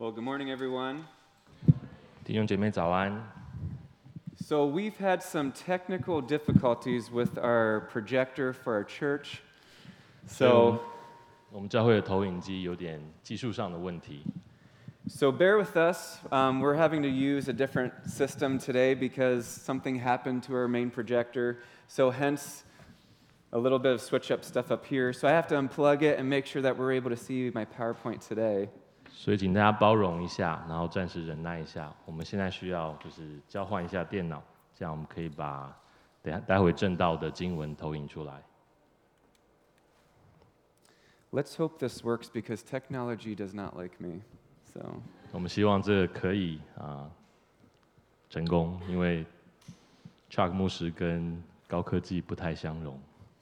Well, good morning, everyone. 弟兄姐妹早安。 So we've had some technical difficulties with our projector for our church. 所以 So 我们教会的投影机有点技术上的问题， bear with us. We're having to use a different system today because something happened to our main projector. So hence a little bit of switch up stuff up here. So I have to unplug it and make sure that we're able to see my PowerPoint today. 所以请大家包容一下，然后暂时忍耐一下。我们现在需要就是交换一下电脑，这样我们可以把待会正道的经文投影出来。 Let's hope this works because technology does not like me. So 我们希望这个可以成功，因为 Chuck 牧师跟高科技不太相容。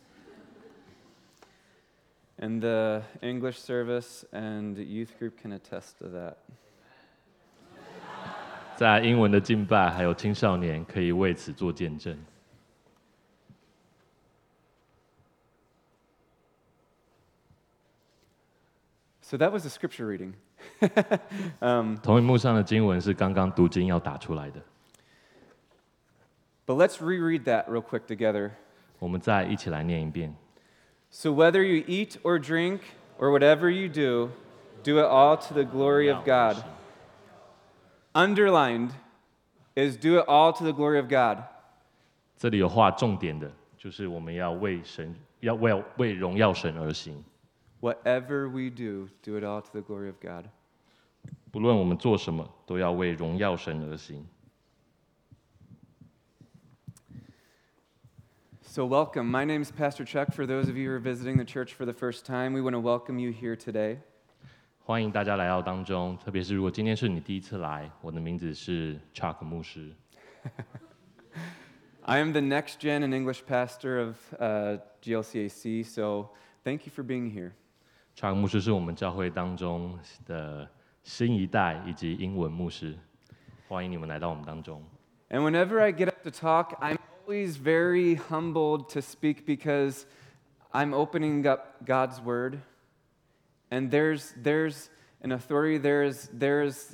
And the English service and youth group can attest to that. 在英文的敬拜还有青少年可以为此做见证。 So that was a scripture reading. 投影幕上的经文是刚刚读经要打出来的， But let's reread that real quick together. 我们再一起来念一遍。 So whether you eat or drink or whatever you do, do it all to the glory of God. Underlined is do it all to the glory of God. 这里有画重点的，就是我们要为荣耀神而行。 Whatever we do, do it all to the glory of God. 不论我们做什么，都要为荣耀神而行。 So welcome. My name is Pastor Chuck. For those of you who are visiting the church for the first time, we want to welcome you here today. 欢迎大家来到当中，特别是如果今天是你第一次来，我的名字是 Chuck 牧师。 I am the next gen and English pastor of GLCAC, so thank you for being here. Chuck 牧师是我们教会当中的新一代以及英文牧师，欢迎你们来到我们当中。 And whenever I get up to talk, I'm always very humbled to speak because I'm opening up God's Word. And there's an authority, there's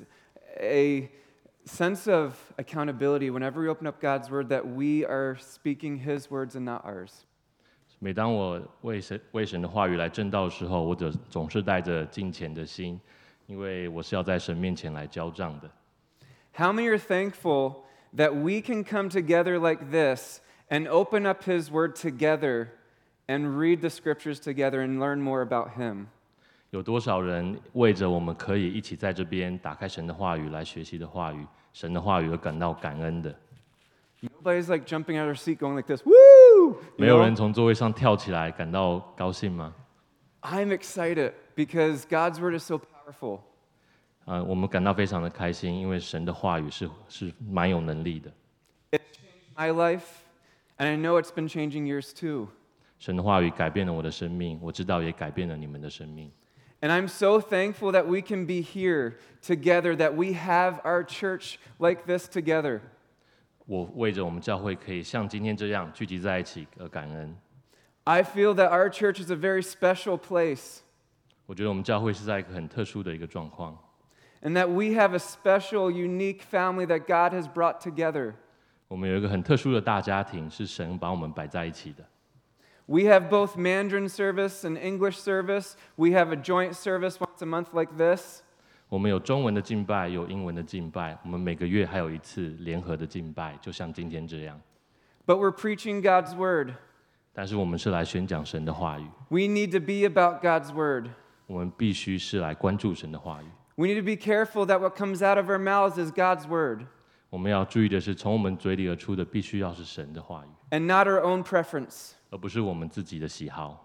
a sense of accountability whenever we open up God's Word that we are speaking His words and not ours. 每当我为神的话语来正道的时候，我总是带着敬虔的心，因为我是要在神面前来交账的。 How many are thankful that we can come together like this and open up His Word together and read the Scriptures together and learn more about Him? 有多少人为着我们可以一起在这边打开神的话语来学习的话语，神的话语而感到感恩的？ Nobody's like jumping out of their seat going like this, woo! 没有人从座位上跳起来感到高兴吗？ I'm excited because God's Word is so powerful. 我们感到非常的开心，因为神的话语是蛮有能力的。 It changed my life, and I know it's been changing yours too. 神的话语改变了我的生命，我知道也改变了你们的生命。 And I'm so thankful that we can be here together, that we have our church like this together. 我为着我们教会可以像今天这样聚集在一起而感恩。 I feel that our church is a very special place, 我觉得我们教会是在一个很特殊的一个状况， and that we have a special, unique family that God has brought together. 我们有一个很特殊的大家庭，是神把我们摆在一起的。 We have both Mandarin service and English service. We have a joint service once a month like this. 我们有中文的敬拜，有英文的敬拜，我们每个月还有一次联合的敬拜，就像今天这样。 But we're preaching God's Word. 但是我们是来宣讲神的话语， We need to be about God's Word. 我们必须是来关注神的话语。 We need to be careful that what comes out of our mouths is God's Word 我们要注意的是，从我们嘴里而出的必须要是神的话语， and not our own preference. 而不是我们自己的喜好。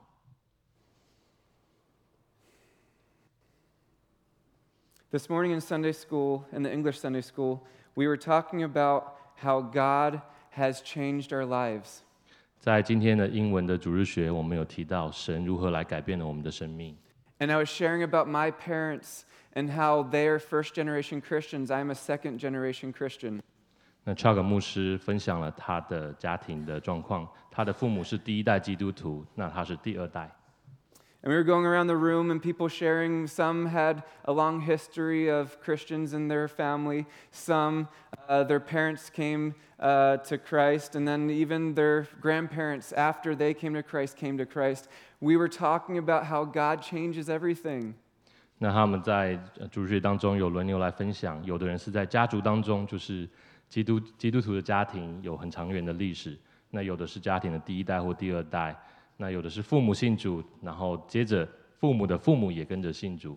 This morning in Sunday school, in the English Sunday school, we were talking about how God has changed our lives. 在今天的英文的主日学，我们有提到神如何来改变了我们的生命。 And I was sharing about my parents and how they are first generation Christians. I'm a second generation Christian. 那 Chuck 牧师分享了他的家庭的状况，他的父母是第一代基督徒，那他是第二代。 And we were going around the room and people sharing. Some had a long history of Christians in their family. Some, their parents came to Christ. And then even their grandparents, after they came to Christ. We were talking about how God changes everything. 那他们在主日学当中有轮流来分享，有的人是在家族当中，就是基督徒的家庭有很长远的历史，那有的是家庭的第一代或第二代，那有的是父母信主，然后接着父母的父母也跟着信主。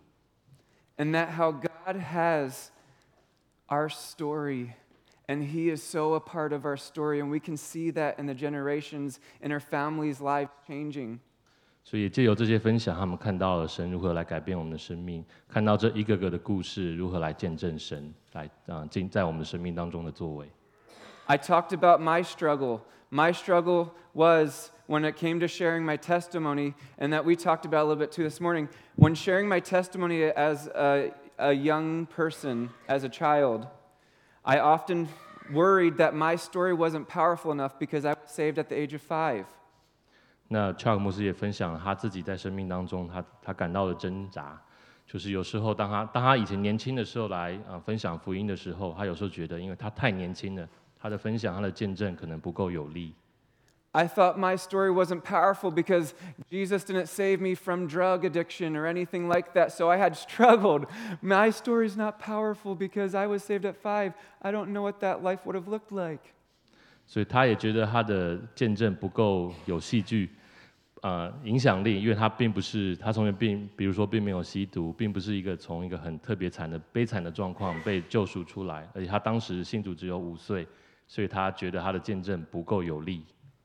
And that how God has our story, and He is so a part of our story, and we can see that in the generations in our families' lives changing. 所以借由这些分享，他们看到了神如何来改变我们的生命，看到这一个个的故事如何来见证神来在我们的生命当中的作为。 I talked about my struggle. My struggle was when it came to sharing my testimony, and that we talked about a little bit too this morning. When sharing my testimony as a young person, as a child, I often worried that my story wasn't powerful enough because I was saved at the age of 5. 那 Chuck 牧师也分享了他自己在生命当中他感到的挣扎，就是有时候当他以前年轻的时候来分享福音的时候，他有时候觉得因为他太年轻了，他的分享他的见证可能不够有力。 I thought my story wasn't powerful because Jesus didn't save me from drug addiction or anything like that, so I had struggled. My story's not powerful because I was saved at 5. I don't know what that life would have looked like. 所以他也觉得他的见证不够有戏剧影响力，因为他并不是他从前比如说并没有吸毒，并不是从一个很特别悲惨的状况被救赎出来，而且他当时信主只有5岁，所以他觉得他的见证不够有力。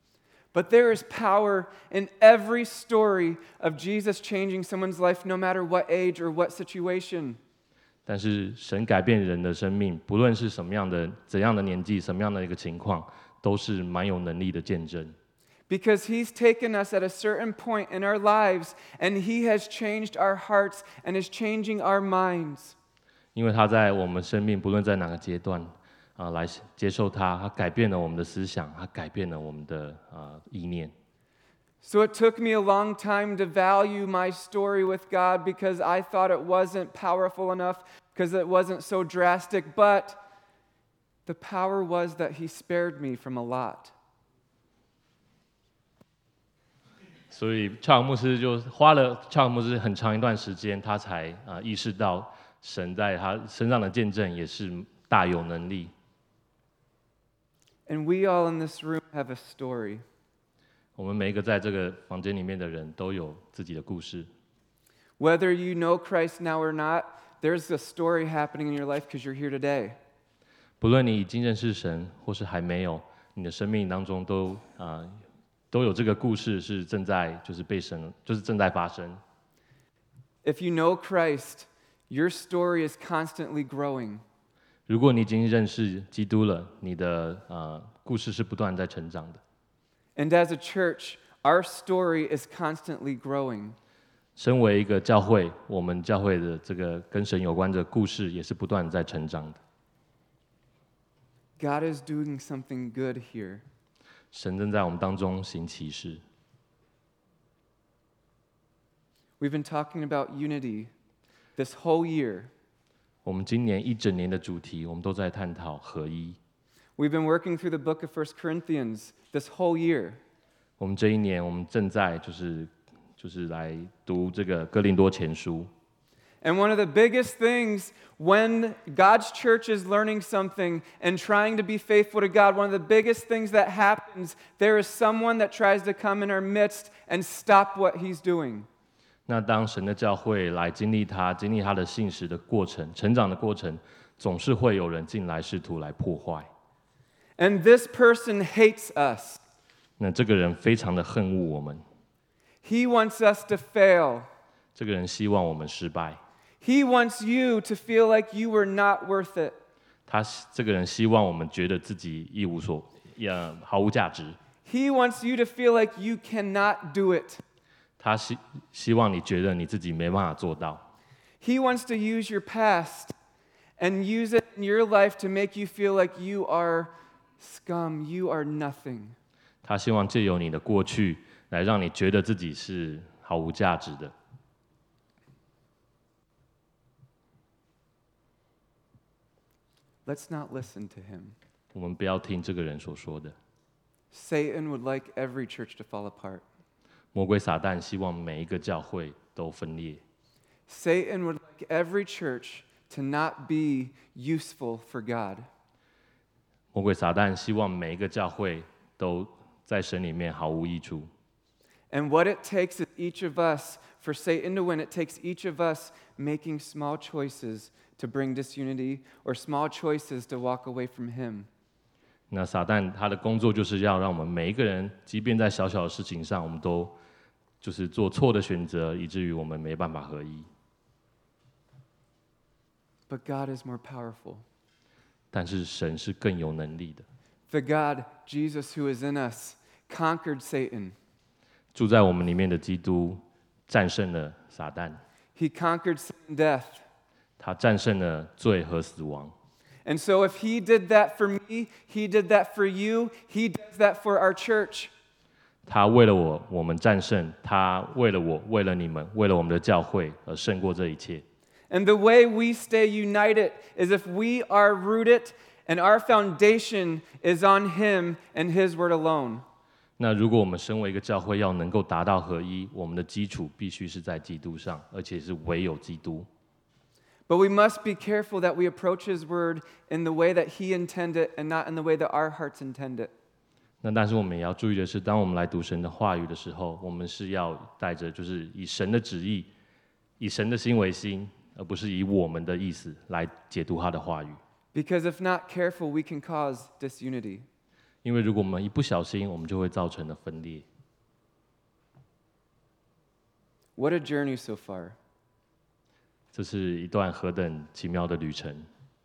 But there is power in every story of Jesus changing someone's life, no matter what age or what situation. 但是神改变人的生命，不论是怎样的年纪，什么样的一个情况，都是蛮有能力的见证。 Because He's taken us at a certain point in our lives, and He has changed our hearts and is changing our minds. 因为他在我们生命，不论在哪个阶段来接受他改变了我们的思想，他改变了我们的意念。 So it took me a long time to value my story with God because I thought it wasn't powerful enough, because it wasn't so drastic, but the power was that He spared me from a lot. 所以Chuck牧师就花了Chuck牧师很长一段时间，他才意识到神在他身上的见证也是大有能力。 And we all in this room have a story. 我们每一个在这个房间里面的人都有自己的故事。 Whether you know Christ now or not, there's a story happening in your life because you're here today. 不论你已经认识神，或是还没有，你的生命当中都有这个故事是正在正在发生。 If you know Christ, your story is constantly growing. 如果你已经认识基督了，你的故事是不断在成长的。 And as a church, our story is constantly growing. 身为一个教会，我们教会的这个跟神有关的故事也是不断在成长的。 God is doing something good here. 神正在我们当中行奇事。 We've been talking about unity this whole year. 我们今年一整年的主题，我们都在探讨合一。 We've been working through the book of 1 Corinthians this whole year. 我们这一年，我们正在就是来读这个哥林多前书。 And one of the biggest things when God's church is learning something and trying to be faithful to God, one of the biggest things that happens, there is someone that tries to come in our midst and stop what He's doing. 那当神的教会来经历他的信实的过程、成长的过程，总是会有人进来试图来破坏。 And this person hates us. 那这个人非常的恨恶我们。 He wants us to fail. 这个人希望我们失败。 He wants you to feel like you were not worth it. 这个人希望我们觉得自己毫无价值。 He wants you to feel like you cannot do it. 他希望你觉得你自己没办法做到。 He wants to use your past and use it in your life to make you feel like you are scum, you are nothing. 他希望借由你的过去来让你觉得自己是毫无价值的。 let's not listen to him. 我们不要听这个人所说的。 Satan would like every church to fall apart. 魔鬼撒旦希望每一个教会都分裂。 Satan would like every church to not be useful for God. 魔鬼撒旦希望每一个教会都在神里面毫无益处。 And what it takes is each of us, for Satan to win, it takes each of us making small choices to bring disunity or small choices to walk away from him. 那撒旦他的工作就是要让我们每一个人，即便在小小的事情上，我们都就是做错的选择，以至于我们没办法合一。 But God is more powerful. 但是神是更有能力的。 The God, Jesus, who is in us, conquered Satan. 住在我们里面的基督战胜了撒旦， He conquered sin and death. 他战胜了罪和死亡。 And so if he did that for me, he did that for you, he does that for our church. 他为了我们战胜；他为了我，为了你们，为了我们的教会而胜过这一切。 And the way we stay united is if we are rooted and our foundation is on him and his word alone. 那如果我们身为一个教会要能够达到合一，我们的基础必须是在基督上，而且是唯有基督。 But we must be careful that we approach his word in the way that he intended and not in the way that our hearts intended. 那但是我们也要注意的是，当我们来读神的话语的时候，我们是要带着就是以神的旨意，以神的心为心，而不是以我们的意思来解读他的话语。 Because if not careful, we can cause disunity. 因为如果我们一不小心，我们就会造成了分裂。 What a journey so far. 这是一段何等奇妙的旅程。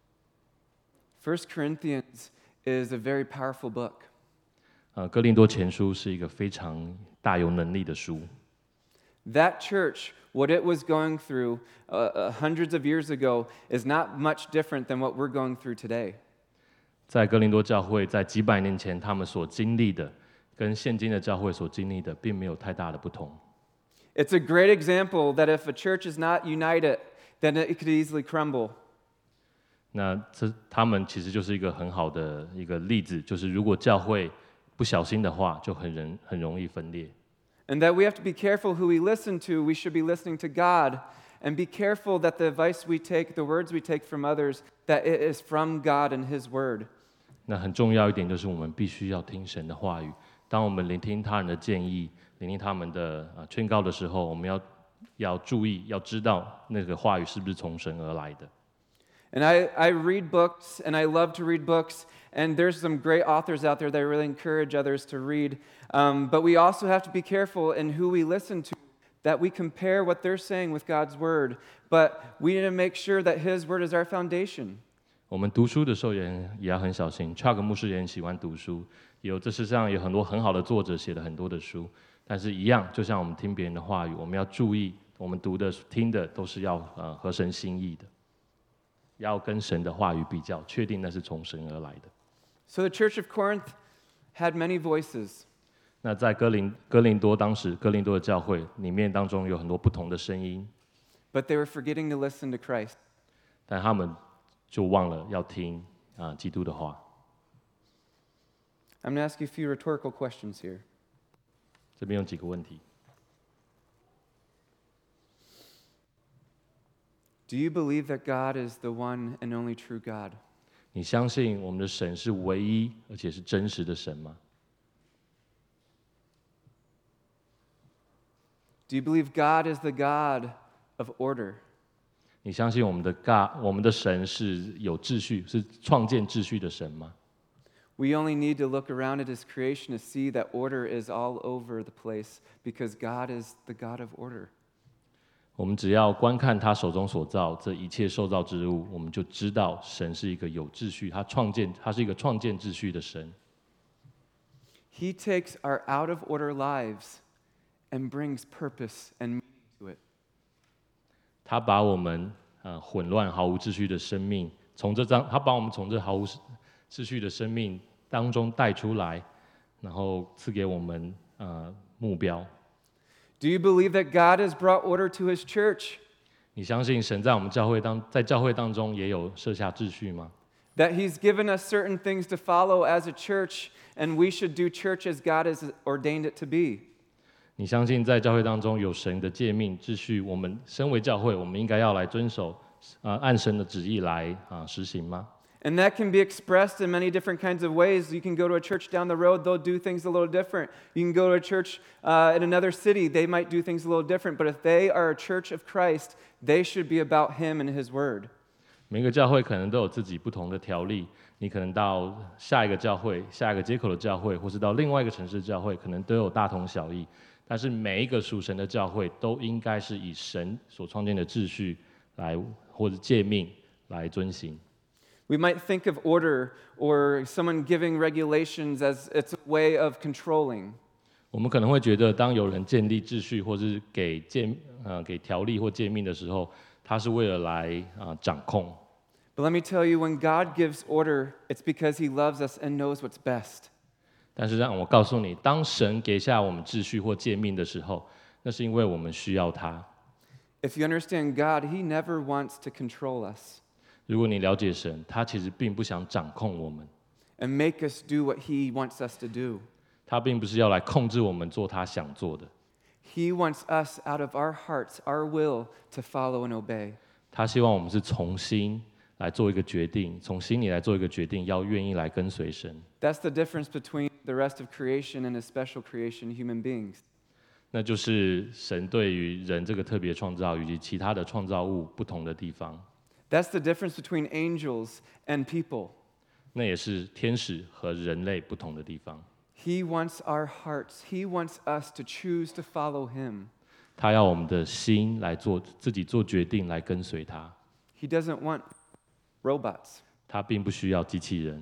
1 Corinthians is a very powerful book. 哥林多前书是一个非常大有能力的书。 That church, what it was going through hundreds of years ago, is not much different than what we're going through today. 在哥林多教会，在几百年前他们所经历的，跟现今的教会所经历的，并没有太大的不同。 It's a great example that if a church is not united, then it could easily crumble. 那他们其实就是一个很好的一个例子，就是如果教会不小心的话，就很容易分裂。 And that we have to be careful who we listen to. We should be listening to God. And be careful that the advice we take, the words we take from others, that it is from God and his word. 那很重要一点就是我们必须要听神的话语。当我们聆听他人的建议，聆听他们的劝告的时候，我们要注意，要知道那个话语是不是从神而来的。 And I read books, and I love to read books, and there's some great authors out there that I really encourage others to read. But we also have to be careful in who we listen to, that we compare what they're saying with God's word. But we need to make sure that his word is our foundation. 我们读书的时候也要很小心。Chuck 牧师也很喜欢读书，这世上有很多很好的作者写了很多的书，但是一样，就像我们听别人的话语，我们要注意，我们读的、听的都是要合神心意的，要跟神的话语比较，确定那是从神而来的。 So the church of Corinth had many voices. 那在哥林多当时哥林多的教会里面当中有很多不同的声音， But they were forgetting to listen to Christ. 但他们就忘了要听基督的话。 I'm going to ask you a few rhetorical questions here. 这边有几个问题。 Do you believe that God is the one and only true God? 你相信我们的神是唯一而且是真实的神吗？ Do you believe God is the God of order? 你相信我们的神是有秩序，是创建秩序的神吗？ We only need to look around at his creation to see that order is all over the place because God is the God of order. 我们只要观看他手中所造这一切受造之物，我们就知道神是一个有秩序，他是一个创建秩序的神。 He takes our out of order lives and brings purpose and meaning to it. 他把我们混乱毫无秩序的生命，他把我们从这毫无秩序的生命当中带出来，然后赐给我们目标。 Do you believe that God has brought order to his church? 你相信神在我们教会当中也有设下秩序吗？ that He's given us certain things to follow as a church, and we should do church as God has ordained it to be. 你相信在教会当中有神的诫命秩序，我们身为教会，我们应该要来遵守，按神的旨意来实行吗？ And that can be expressed in many different kinds of ways. You can go to a church down the road, they'll do things a little different. You can go to a church in another city, they might do things a little different. But if they are a church of Christ, they should be about Him and His Word. 每个教会可能都有自己不同的条例，你可能到下一个教会、下一个街口的教会，或是到另外一个城市的教会，可能都有大同小异。但是每一个属神的教会都应该是以神所创建的秩序来或者诫命来遵行。 We might think of order or someone giving regulations as it's a way of controlling. 我们可能会觉得，当有人建立秩序或是给条例或诫命的时候，他是为了来掌控。 But let me tell you, when God gives order, it's because He loves us and knows what's best. 但是让我告诉你，当神给下我们秩序或诫命的时候，那是因为我们需要他。 If you understand God, He never wants to control us 如果你了解神，他其实并不想掌控我们， and make us do what He wants us to do. 他并不是要来控制我们做他想做的， He wants us out of our hearts, our will, to follow and obey. 他希望我们是从心来做一个决定，从心里来做一个决定，要愿意来跟随神。 That's the difference between the rest of creation and His special creation, human beings. 那就是神对于人这个特别创造以及其他的创造物不同的地方。 That's the difference between angels and people. 那也是天使和人类不同的地方。 He wants our hearts. He wants us to choose to follow Him. 他要我们的心来自己做决定，来跟随他。 He doesn't want robots. 他并不需要机器人。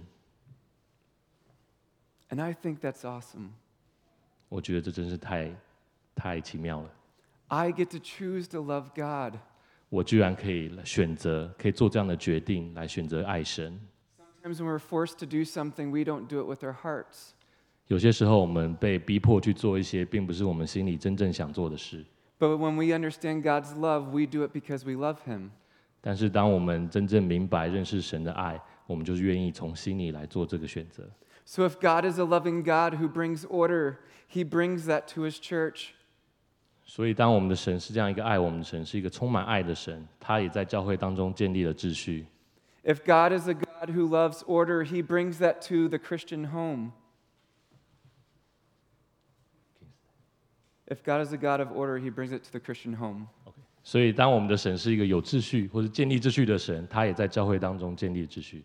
And I think that's awesome. 我觉得这真是太奇妙了。 I get to choose to love God. 我居然可以选择，可以做这样的决定，来选择爱神。 Sometimes when we're forced to do something, we don't do it with our hearts. 有些时候，我们被逼迫去做一些并不是我们心里真正想做的事。 But when we understand God's love, we do it because we love Him. 但是，当我们真正明白认识神的爱，我们就是愿意从心里来做这个选择。 So if God is a loving God who brings order, He brings that to His church. 所以，当我们的神是这样一个爱我们的神，是一个充满爱的神，他也在教会当中建立了秩序。 If God is a God who loves order, He brings that to the Christian home. If God is a God of order, He brings it to the Christian home. 所以，当我们的神是一个有秩序或者建立秩序的神，他也在教会当中建立秩序。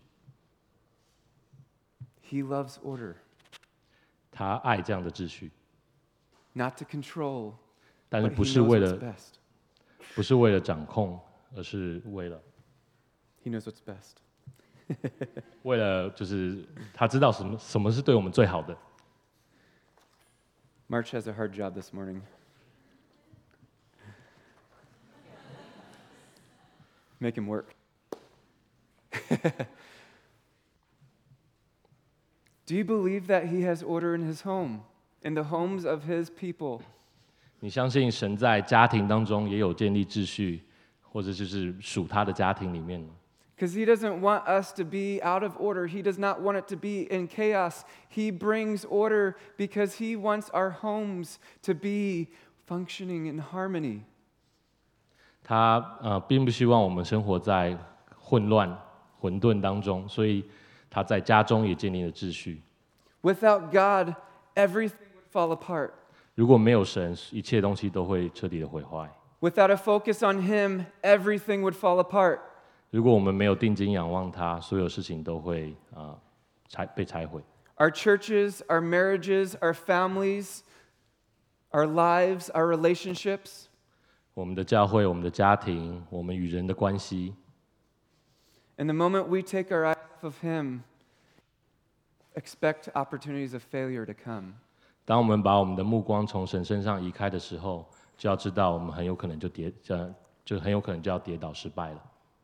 He loves order, 他爱这样的秩序， not to control, 但是 but 不 He 是 knows 为 what's 了 best. 不是为了掌控，而是为了 He knows what's best. 就是他知道什么是对我们最好的。 March has a hard job this morning. Make him work. Do you believe that He has order in His home, in the homes of His people? 你相信神在家庭当中也有建立秩序，或者就是属他的家庭里面吗？ Because He doesn't want us to be out of order. He does not want it to be in chaos. He brings order because He wants our homes to be functioning in harmony. 他并不希望我们生活在混沌当中，所以他在家中也建立了秩序。 Without God, everything would fall apart. 如果没有神，一切东西都会彻底的毁坏。 Without a focus on Him, everything would fall apart. 如果我们没有定睛仰望他，所有事情都会被拆毁。 Our churches, our marriages, our families, our lives, our relationships. 我们的教会、我们的家庭、我们与人的关系， And the moment we take our eyes off of Him, expect opportunities of failure to come. 当我们把我们的目光从神身上移开的时候，就要知道我们很有可能就很有可能就要跌倒失败了。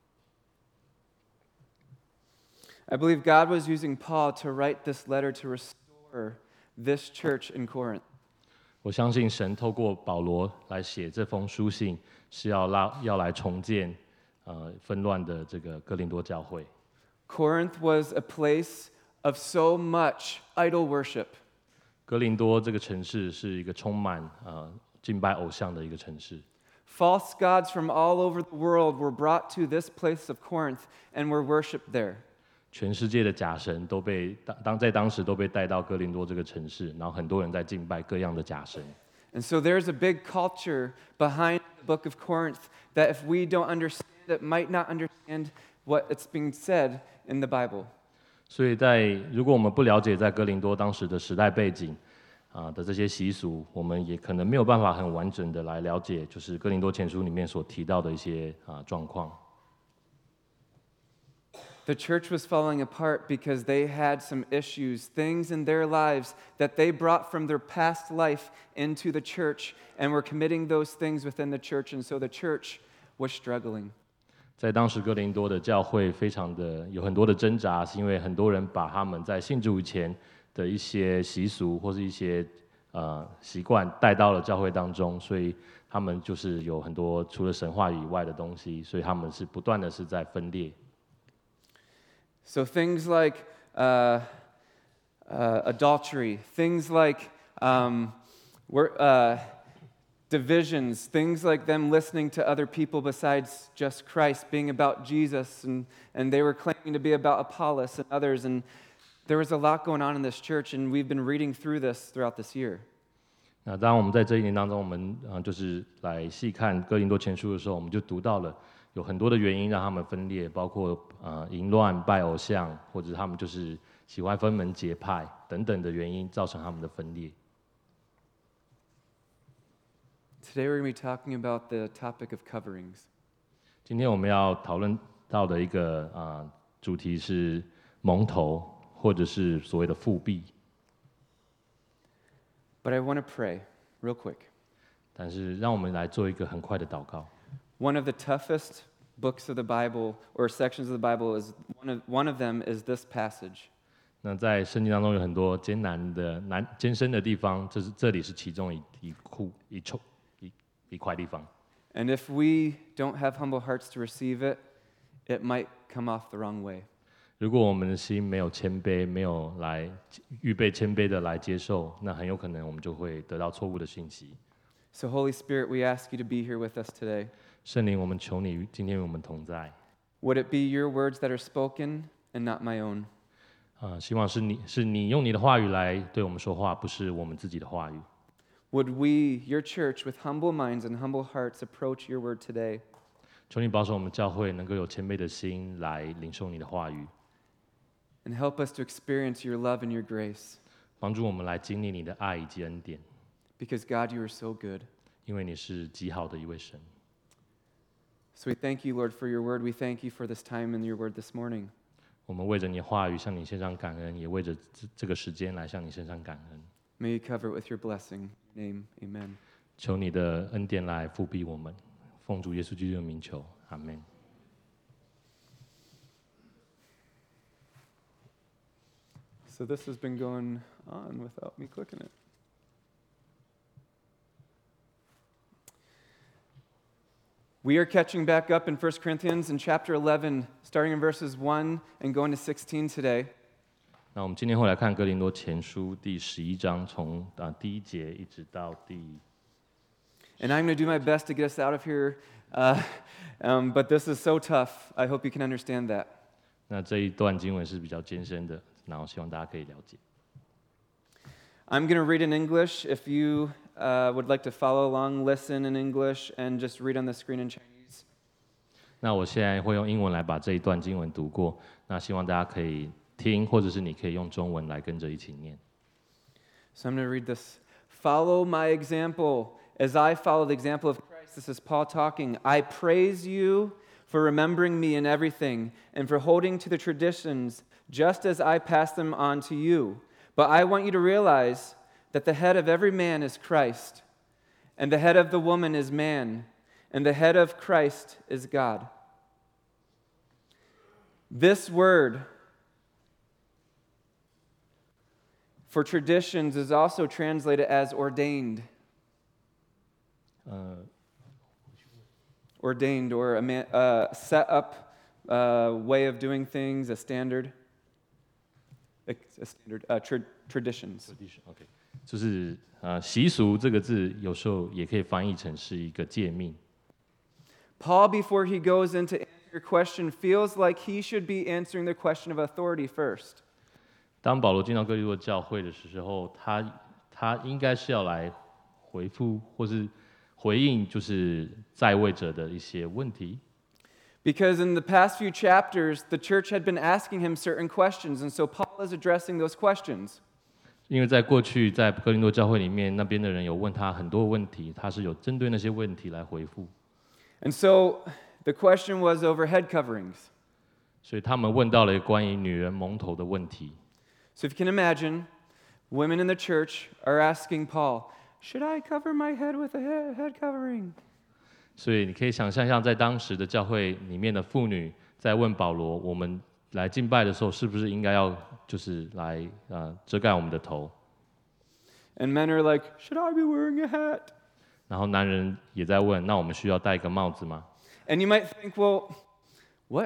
I believe God was using Paul to write this letter to restore this church in Corinth. 我相信神透过保罗来写这封书信，是要来重建纷乱的这个哥林多教会。 Corinth was a place of so much idol worship. 哥林多这个城市是一个充满敬拜偶像的一个城市。 False gods from all over the world were brought to this place of Corinth and were worshipped there. 全世界的假神都被在当时都被带到哥林多这个城市，然后很多人在敬拜各样的假神。 And so there's a big culture behind the book of Corinth that if we don't understand it, might not understand what it's being said in the Bible. 所以如果我们不了解在哥林多当时的时代背景的这些习俗，我们也可能没有办法很完整的来了解，就是哥林多前书里面所提到的一些状况。 The church was falling apart because they had some issues, things in their lives that they brought from their past life into the church and were committing those things within the church, and so the church was struggling. 在当时哥林多的教会非常的有很多的挣扎，是因为很多人把他们在信主以前的一些习俗或是一些习惯带到了教会当中，所以他们就是有很多除了神话以外的东西，所以他们是不断的是在分裂。 So things like adultery, things like divisions, things like them listening to other people besides just Christ, being about Jesus, and they were claiming to be about Apollos and others, and there was a lot going on in this church, and we've been reading through this throughout this year. 那当我们在这一年当中，我们就是来细看哥林多前书的时候，我们就读到了有很多的原因让他们分裂，包括淫乱、拜偶像，或者他们就是喜欢分门结派等等的原因，造成他们的分裂。 Today we're going to be talking about the topic of coverings. 今天我们要讨论到的一个主题是蒙头，或者是所谓的复辟。 But I want to pray real quick. 但是让我们来做一个很快的祷告。 One of the toughest books of the Bible or sections of the Bible is one of them is this passage. 那在圣经当中有很多艰深的地方，这里是其中一块地方。 And if we don't have humble hearts to receive it, it might come off the wrong way. 如果我们的心没有谦卑，没有来预备谦卑的来接受，那很有可能我们就会得到错误的信息。 So Holy Spirit, we ask you to be here with us today. 圣灵，我们求你今天与我们同在。 Would it be your words that are spoken and not my own? 希望是你用你的话语来对我们说话，不是我们自己的话语。 Would we, your church, with humble minds and humble hearts, approach your word today? 求你保守我们教会能够有谦卑的心来领受你的话语， And help us to experience your love and your grace. 帮助我们来经历你的爱以及恩典， Because God, you are so good. 因为你是极好的一位神。 So we thank you, Lord, for your word. We thank you for this time in your word this morning. 我们为着你的话语向你献上感恩，也为着这个时间来向你献上感恩。 May you cover it with your blessing. Name, amen. 求你的恩典来复庇我们，奉主耶稣基督的名求，阿门。 So this has been going on without me clicking it. We are catching back up in 1 Corinthians in chapter 11, starting in verses 1 and going to 16 today. 那我们今天会来看哥林多前书第11章，从第1节一直到第。 And I'm going to do my best to get us out of here, but this is so tough. I hope you can understand that. 那这一段经文是比较艰深的，然后希望大家可以了解。 I'm going to read in English. If you would like to follow along, listen in English, and just read on the screen in Chinese. 那我现在会用英文来把这一段经文读过，那希望大家可以听，或者是你可以用中文来跟着一起念。 So I'm going to read this. Follow my example as I follow the example of Christ. This is Paul talking. I praise you for remembering me in everything and for holding to the traditions just as I pass them on to you. But I want you to realize that the head of every man is Christ, and the head of the woman is man, and the head of Christ is God. This word for traditions is also translated as ordained. Ordained, or set up way of doing things, a standard, traditions. OK， 就是习俗这个字有时候也可以翻译成是一个诫命。 Paul, before he goes into answer your question, feels like he should be answering the question of authority first. 当保罗进到哥林多教会的时候，他应该是要来回复或是回应，就是在位者的一些问题。 Because in the past few chapters, the church had been asking him certain questions, and so Paul is addressing those questions. 因为在过去在哥林多教会里面，那边的人有问他很多问题，他是有针对那些问题来回复。 And so the question was over head coverings. 所以他们问到了关于女人蒙头的问题。 So if you can imagine, women in the church are asking Paul, "Should I cover my head with a head covering?" 所以你可以想象，像在当时的教会里面的妇女在问保罗：我们来敬拜的时候，是不是应该要就是来遮盖我们的头？ And men are like, "Should I be wearing a hat?" 然后男人也在问：那我们需要戴一个帽子吗？ And you might think, well, what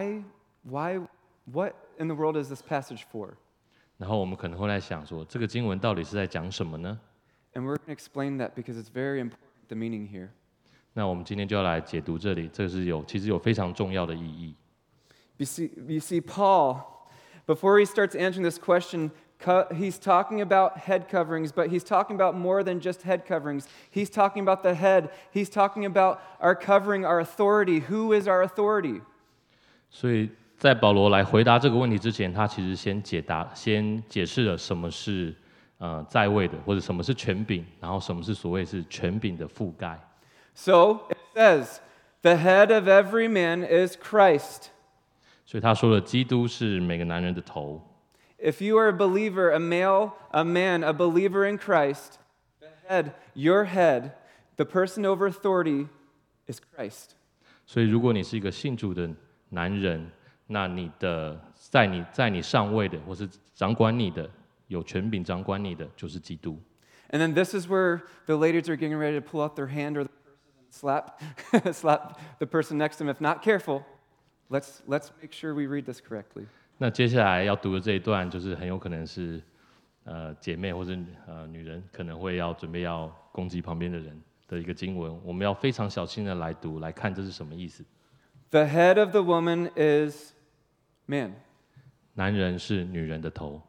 in the world is this passage for? 然后我们可能会来想说，这个经文到底是在讲什么呢？ And we're going to explain that because it's very important, the meaning here. 那我们今天就要来解读这里，这是其实有非常重要的意义。 You see, Paul, before he starts answering this question, he's talking about head coverings, but he's talking about more than just head coverings. He's talking about the head. He's talking about our covering, our authority. Who is our authority? 所以在保罗来回答这个问题之前，他其实先解释了什么是在位的，或者什么是权柄，然后什么是所谓是权柄的覆盖。 So it says, the head of every man is Christ. 所以他说了，基督是每个男人的头。 If you are a believer, a man, a believer in Christ, the head, your head, the person over authority is Christ. 所以如果你是一个信主的男人，那你的在你上位的，或是掌管你的，有权柄掌管你的，就是基督。 And then this is where the ladies are getting ready to pull out their hand or the person and slap the person next to them. If not careful, let's make sure we read this correctly. 那接下来要读的这一段，就是很有可能是姐妹或者女人可能会要准备要攻击旁边的人的一个经文，我们要非常小心的来读，来看这是什么意思。 The head of the woman is man. 男人是女人的头。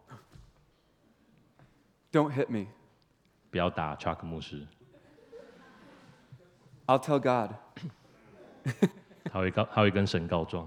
Don't hit me. 不要打 Chuck 牧师。 I'll tell God. 他会跟神告状。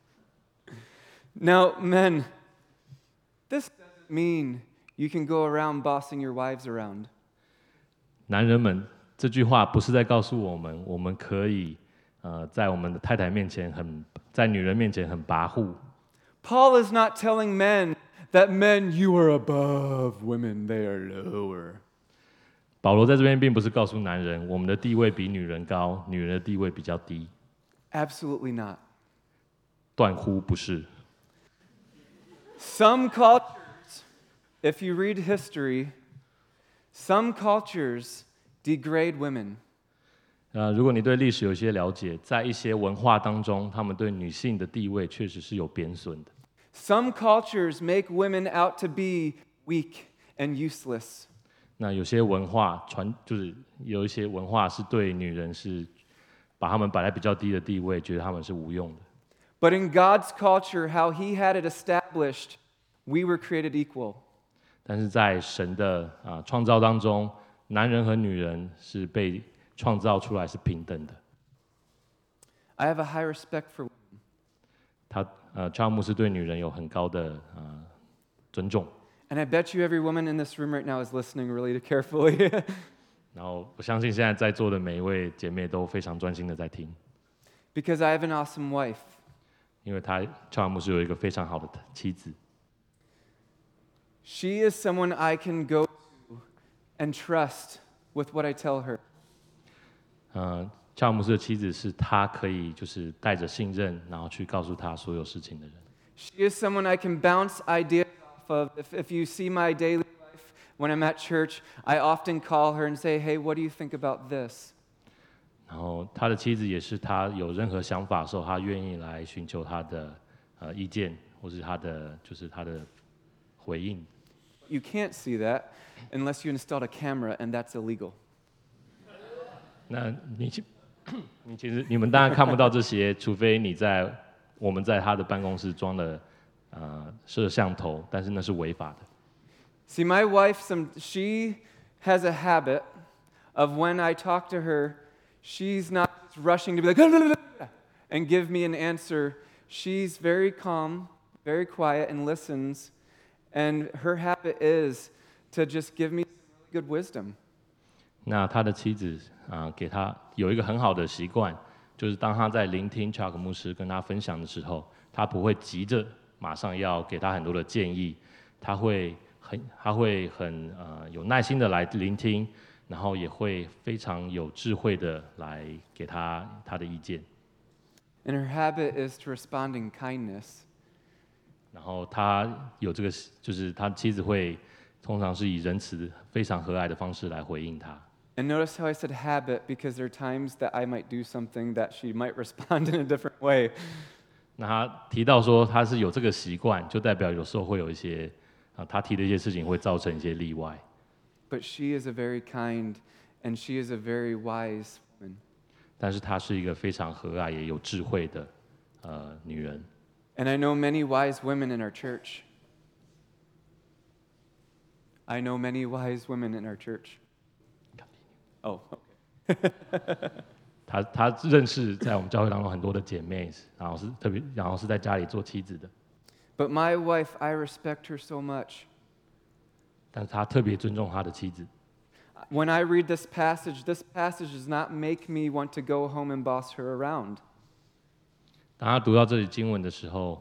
Now, men, this doesn't mean you can go around bossing your wives around. 男人们，这句话不是在告诉我们，我们可以在我们的太太面前在女人面前很跋扈。 Paul is not telling men that men, you are above women, they are lower. 保罗在这边并不是告诉男人，我们的地位比女人高，女人的地位比较低。 Absolutely not. 断乎不是。 Some cultures, if you read history, some cultures degrade women. 如果你对历史有些了解，在一些文化当中，他们对女性的地位确实是有贬损的。 Some cultures make women out to be weak and useless. 那有些文化就是有一些文化是对女人是把她们摆在比较低的地位，觉得她们是无用的。 But in God's culture, how He had it established, we were created equal. 但是在神的创造当中，男人和女人是被创造出来是平等的。 I have a high respect for women. 查姆斯对女人有很高的尊重。 And I bet you every woman in this room right now is listening really carefully. 然后我相信现在在座的每一位姐妹都非常专心的在听， Because I have an awesome wife. 因为查姆斯有一个非常好的妻子。 She is someone I can go to and trust with what I tell her. 查姆斯的妻子是他可以就是带着信任，然后去告诉他所有事情的人。 She is someone I can bounce ideas off of. If you see my daily life when I'm at church, I often call her and say, "Hey, what do you think about this?" 然后他的妻子也是他有任何想法的时候，他愿意来寻求他的意见，或是他的回应。 You can't see that unless you installed a camera, and that's illegal. 那你们当然看不到这些，除非我们在他的办公室装了摄像头，但是那是违法的。 See, my wife, she has a habit of when I talk to her, she's not rushing to be like, and give me an answer. She's very calm, very quiet, and listens. And her habit is to just give me good wisdom. 那他的妻子给他有一个很好的习惯，就是当他在聆听 Chuck 牧师跟他分享的时候，他不会急着马上要给他很多的建议，他会很有耐心的来聆听，然后也会非常有智慧的来给他的意见。 And her habit is to respond in kindness. 然后他有这个，就是他妻子会通常是以仁慈、非常和蔼的方式来回应他。 And notice how I said habit, because there are times that I might do something that she might respond in a different way. 那他提到说他是有这个习惯，就代表有时候会有一些他提的一些事情会造成一些例外。 But she is a very kind and she is a very wise woman. 但是她是一个非常和蔼也有智慧的女人。 And I know many wise women in our church. I know many wise women in our church. Oh, okay. 他认识在我们教会当中很多的姐妹，然后是在家里做妻子的。 But my wife, I respect her so much. 但是他特别尊重他的妻子。 When I read this passage does not make me want to go home and boss her around. 当他读到这里经文的时候，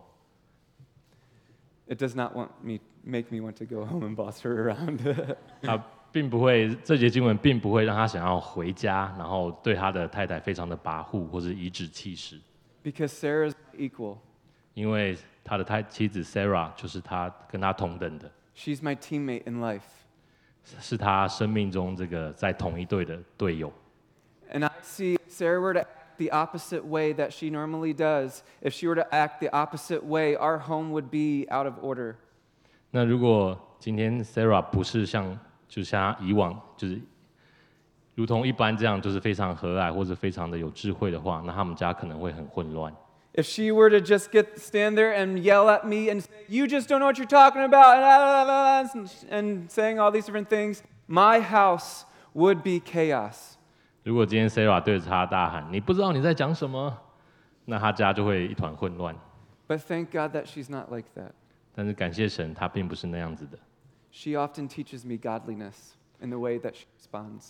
It does not make me want to go home and boss her around. 这节经文并不会让他想要回家，然后对他的太太非常的跋扈或是颐指气使。 Because Sarah is equal. 因为他的妻子 Sarah 就是跟他同等的。 She's my teammate in life. 是他生命中这个在同一队的队友。 And I see if Sarah were to act the opposite way that she normally does, if she were to act the opposite way, our home would be out of order. 那如果今天 Sarah 不是像以往就是如同一般这样，就是非常和蔼或者非常的有智慧的话，那他们家可能会很混乱。 If she were to just stand there and yell at me and say, "You just don't know what you're talking about," and saying all these different things, my house would be chaos. 如果今天 Sarah 对着他大喊：“你不知道你在讲什么”，那他家就会一团混乱。 But thank God that she's not like that. 但是感谢神，他并不是那样子的。 She often teaches me godliness in the way that she responds.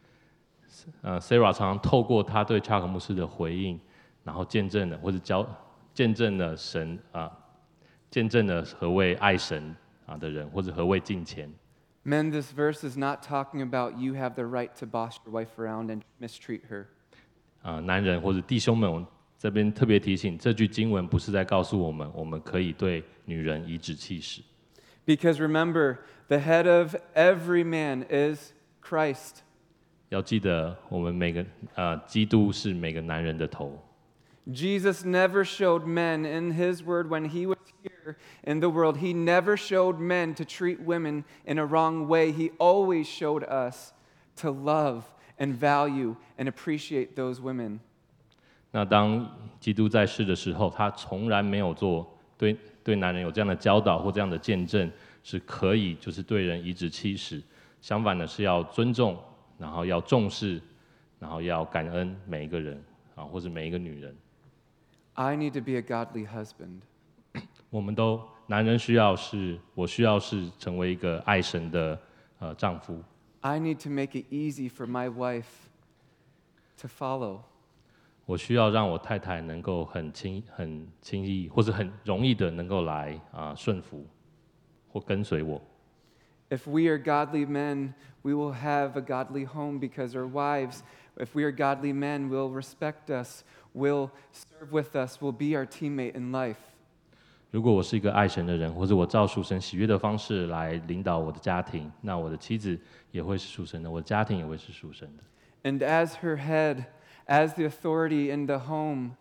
Sarah 常常透过他对查克牧师的回应，然后见证了见证了神见证了何谓爱神的人，或者何谓敬虔。 Men, this verse is not talking about you have the right to boss your wife around and mistreat her. 男人或者弟兄们，这边特别提醒，这句经文不是在告诉我们，我们可以对女人颐指气使。 Because remember, the head of every man is Christ. 要记得，我们基督是每个男人的头。 Jesus never showed men in his word when he was here in the world, he never showed men to treat women in a wrong way. He always showed us to love and value and appreciate those women. 那当基督在世的时候，他从来没有对男人有这样的教导或这样的见证，是可以就是对人颐指气使。相反的是要尊重，然后要重视，然后要感恩每一个人或者每一个女人。 I need to be a godly husband. 男人我需要是成为一个爱神的丈夫。 I need to make it easy for my wife to follow. 我需要让我太太能够很轻易，或者很容易的能够来顺服或跟随我。 If we are godly men, we will have a godly home because our wives, if we are godly men, will respect us, will serve with us, will be our teammate in life. 如果我是一个爱神的人，或者我照属神喜悦的方式来领导我的家庭，那我的妻子也会是属神的，我的家庭也会是属神的。 And as her head, as the authority in the home,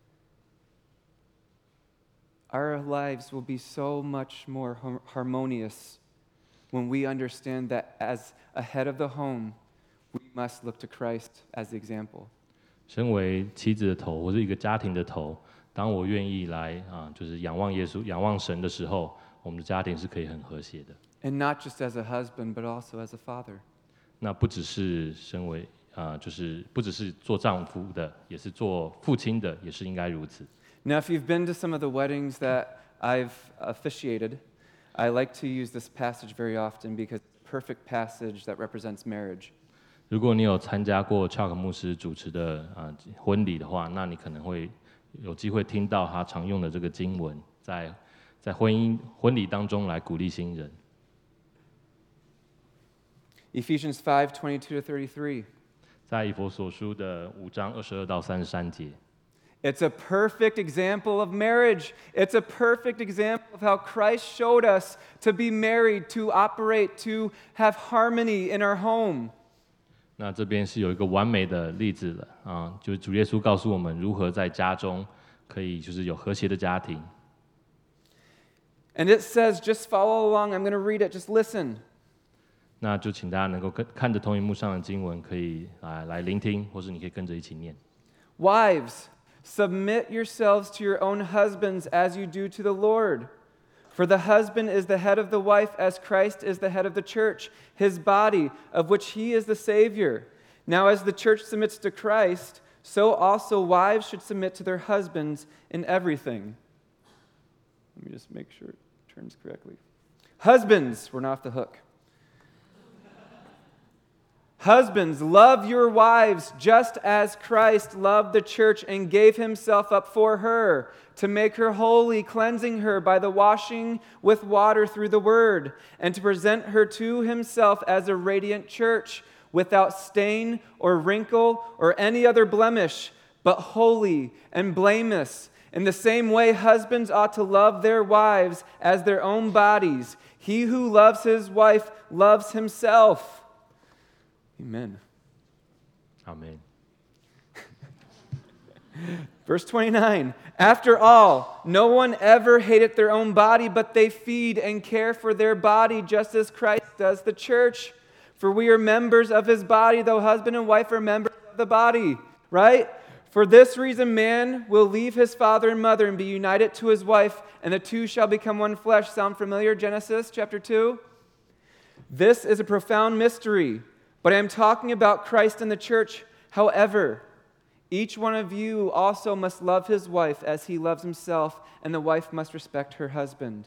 our lives will be so much more harmonious when we understand that as a head of the home, we must look to Christ as the example. 身为妻子的头，或是一个家庭的头，当我愿意来就是仰望耶稣、仰望神的时候，我们的家庭是可以很和谐的。 And not just as a husband, but also as a father. 那不只是身为就是不只是做丈夫的，也是做父亲的，也是应该如此。 Now, if you've been to some of the weddings that I've officiated, I like to use this passage very often because it's a perfect passage that represents marriage. 如果你有参加过 Chuck 牧师主持的婚礼的话，那你可能会有机会听到他常用的这个经文，在婚礼当中来鼓励新人。 Ephesians 5:22-33. 在以弗所书的5章22到33节。 It's a perfect example of marriage. It's a perfect example of how Christ showed us to be married, to operate, to have harmony in our home. 那这边是有一个完美的例子的就是主耶稣告诉我们如何在家中可以就是有和谐的家庭。 And it says, just follow along. I'm going to read it. Just listen. 那就请大家能够看着投影幕上的经文，可以来聆听，或是你可以跟着一起念。 Wives, submit yourselves to your own husbands as you do to the Lord. For the husband is the head of the wife, as Christ is the head of the church, his body, of which he is the Savior. Now, as the church submits to Christ, so also wives should submit to their husbands in everything. Let me just make sure it turns correctly. Husbands, we're not off the hook. Husbands, love your wives just as Christ loved the church and gave himself up for her, to make her holy, cleansing her by the washing with water through the word, and to present her to himself as a radiant church, without stain or wrinkle or any other blemish, but holy and blameless. In the same way, husbands ought to love their wives as their own bodies. He who loves his wife loves himself. Amen. Amen. Verse 29, after all, no one ever hated their own body, but they feed and care for their body just as Christ does the church. For we are members of his body, though husband and wife are members of the body, right? For this reason, man will leave his father and mother and be united to his wife, and the two shall become one flesh. Sound familiar? Genesis chapter 2. This is a profound mystery, but I am talking about Christ and the church. However, each one of you also must love his wife as he loves himself, and the wife must respect her husband.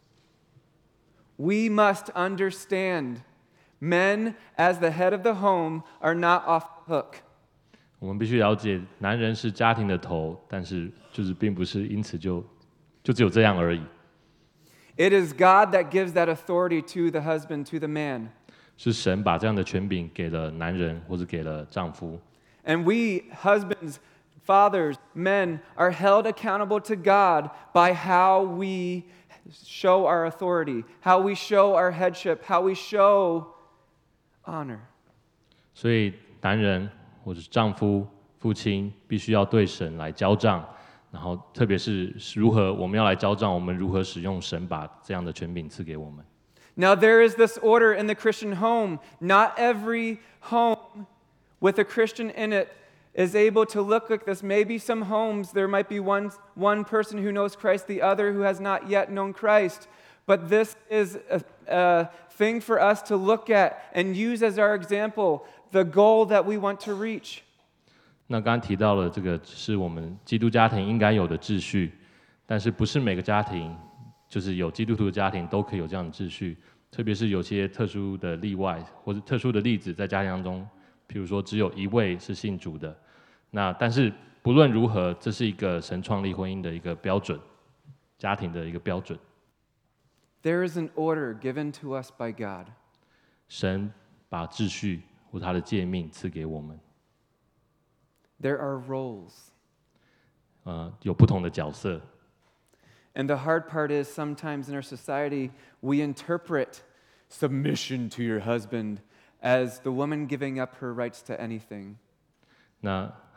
We must understand men, as the head of the home, are not off the hook. 我们必须了解，男人是家庭的头，但是就是并不是因此就只有这样而已。 It is God that gives that authority to the husband, to the man. 是神把这样的权柄给了男人，或是给了丈夫。 And we, husbands, fathers, men, are held accountable to God by how we show our authority, how we show our headship, how we show honor. 所以男人或者是丈夫、父亲必须要对神来交账，然后特别是如何我们要来交账，我们如何使用神把这样的权柄赐给我们。 Now there is this order in the Christian home. Not every home with a Christian in it is able to look like this. Maybe some homes there might be one person who knows Christ, the other who has not yet known Christ. But this is a thing for us to look at and use as our example, the goal that we want to reach. 那刚刚提到了这个是我们基督家庭应该有的秩序，但是不是每个家庭，就是有基督徒的家庭都可以有这样的秩序，特别是有些特殊的例外或者特殊的例子在家庭当中，比如说只有一位是信主的，那但是不论如何，这是一个神创立婚姻的一个标准，家庭的一个标准。 There is an order given to us by God. 神把秩序或他的诫命赐给我们。 There are roles. 有不同的角色。 And the hard part is sometimes in our society, we interpret submission to your husband as the woman giving up her rights to anything. 那